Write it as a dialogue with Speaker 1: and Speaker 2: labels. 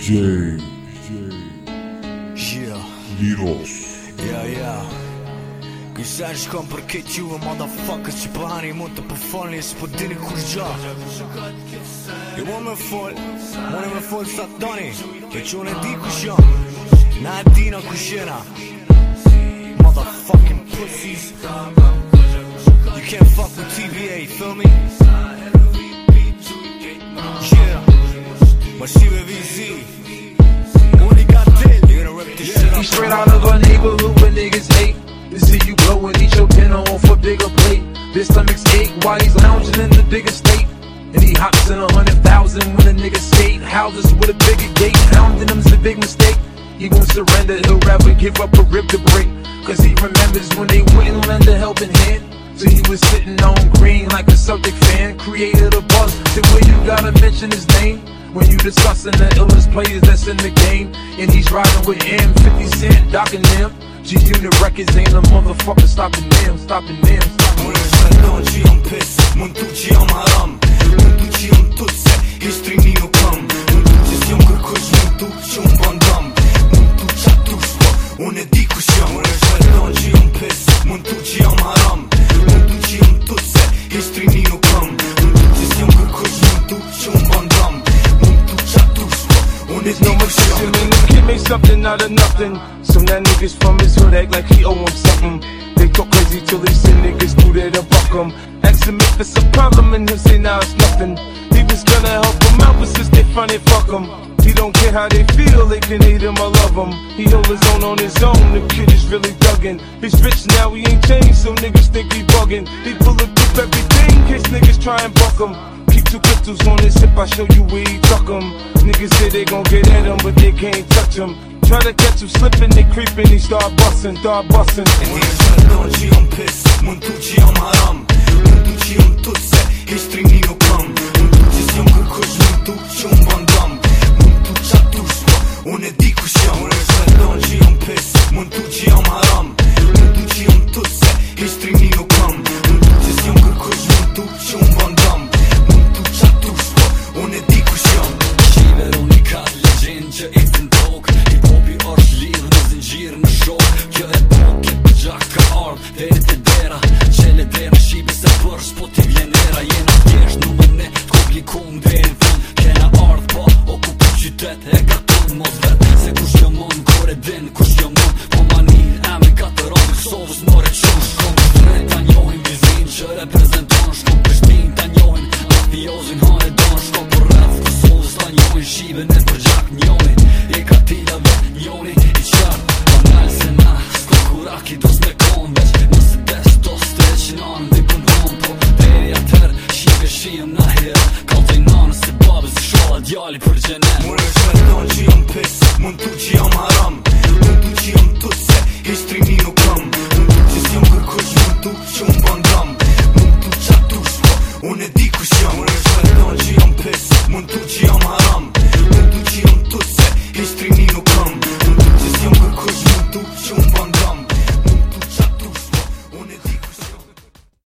Speaker 1: DJ Liros.
Speaker 2: Kësa shkon për këtë juve motherfuckers që pëhani mund të përfolni së po dini kur gja. Ju mund me fol sa të doni, ke që unë e di kush jam, na e dina kush jena. Motherfucking pussies, you can't fuck with TVA, feel me? Ma shive VZ, unë I got deal, you gonna rip this shit up.
Speaker 3: We straight out of a neighborhood where niggas hate. They see you blow and eat your dinner off a bigger plate. Their stomachs ache while he's lounging in the bigger state. And he hops in 100,000 when a nigga skate. Houses with a bigger gate, hounding them's a big mistake. He won't surrender, he'll rather give up a rib to break. Cause he remembers when they wouldn't lend a helping hand. So he was sitting on green like a Celtic fan. Created a buzz to where you gotta mention his name when you discussing the illest players that's in the game. And he's riding with him, 50 Cent, docking them. G-Unit records ain't a motherfucker stopping them.
Speaker 2: Unë e shkallon që jam pis, mund tu që jam haram, mund tu që jam tut se hishtrini nuk kam, mund tu që s'jam kërkush, mund tu që unë bandam, mund tu qa tush po, unë e di kush jam. Unë e shkallon që jam pis, mund tu që jam haram, mund tu që jam tut se hishtrini nuk kam, mund tu që s'jam kërkush, mund tu që unë bandam, mund tu qa tush po, unë e di kush jam.
Speaker 4: The kid made something out of nothing. Some that niggas from his hood act like he owe him something. They talk crazy till they see niggas do that to buck him. Ask him if it's a problem and he'll say nah, it's nothing. He was gonna help him out, but since they front it, fuck him. He don't care how they feel, they can hate him or love him. He hold his own on his own, the kid is really thuggin'. He's rich now, he ain't changed, so niggas think he buggin'. He bulletproof everything, in case niggas try and buck him. Keep 2 pistols on his hip, I show you where he tuck him. Niggas say they gon' get at him, but they can't touch him. Try to catch him slipping, they creeping, he start bustin'.
Speaker 2: E ti e shkallon që jam pis, mund tu që jam haram, mund tu që jam tut se hishtrini nuk kam, mund tu që s'jam kërkush, mund tu që unë bandam, mund tu qa tush po, unë e di kush jam. Unë e shkallon që jam pis, mund tu që jam haram, mund tu që jam tut se hishtrini nuk kam, mund tu që s'jam kërkush, mund tu që unë bandam, mund tu qa tush po, unë e di kush jam.
Speaker 5: Shiver unikat, legend që istin tok, hip-hopi është lidh në zingjir në shok. Kjo e pok, e gjak ka ardh, deri të dera, qele dera shibe se për s'po t'i vjenera. Jena t'jesh në mëne, t'komplikum deri në fund, kena ardh po, okupi qytet, e gatun mos vet. Se kush jo mon, kore din, kush jo mon, po mani, eme katëron, Kosovës more qon. Shkom shtret, ta njohin vizin, që reprezenton, shkom Prishtin, ta njohin, mafiozin, hane don, shkom për rreth, Kosovës ta njohin, shive në për gjak njohin, e katilave njohin, i qartë, banal se na, s'ko kuraki dos me kon veç, nëse des dos streq nanë, dhe pëndon po, deri atër, shive shiem na her, kaltoj nanë se babës, shola djali për gjenet.
Speaker 2: Unë e shkallon që jam pis, mund tu që jam haram, mund tu që jam tut se hishtrini nuk kam, mund tu që s'jam kërkush, mund tu që unë bandam, mund tu qa tush po, unë e di kush jam. Unë e shkallon që jam pis, mund tu që jam haram,